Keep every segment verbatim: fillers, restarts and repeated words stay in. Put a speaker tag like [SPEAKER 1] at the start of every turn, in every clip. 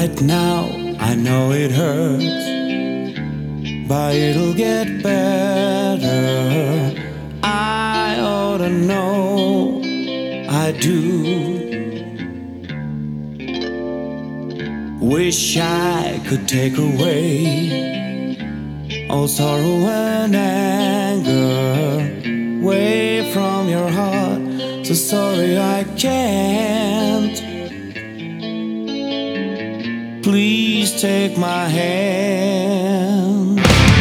[SPEAKER 1] Right now, I know it hurts, but it'll get better. I ought to know, I do. Wish I could take away all sorrow and anger away from your heart. So sorry I can't. Please take my hand.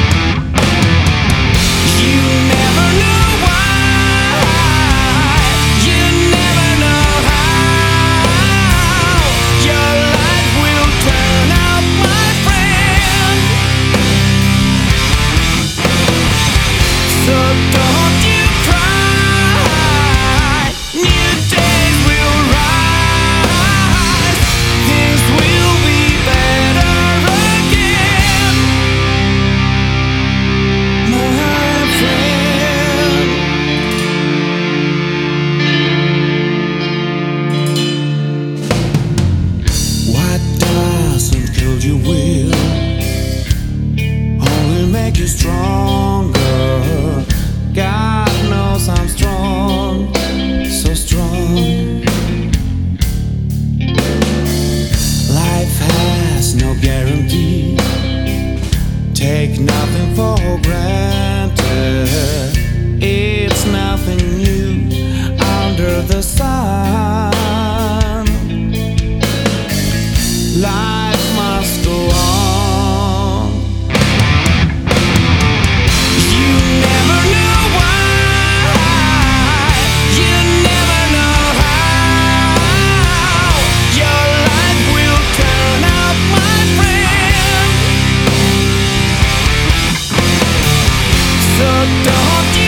[SPEAKER 1] You never know why, you never know how your life will turn out, my friend. So don't you cry, new days will rise, things will be better again, my friend. What doesn't kill you will only make you stronger. God knows I'm strong, so strong. Life has no guarantee. Take nothing for granted. It's nothing new under the sun. Life must go on. You never know why, you never know how your life will turn out, my friend. So don't you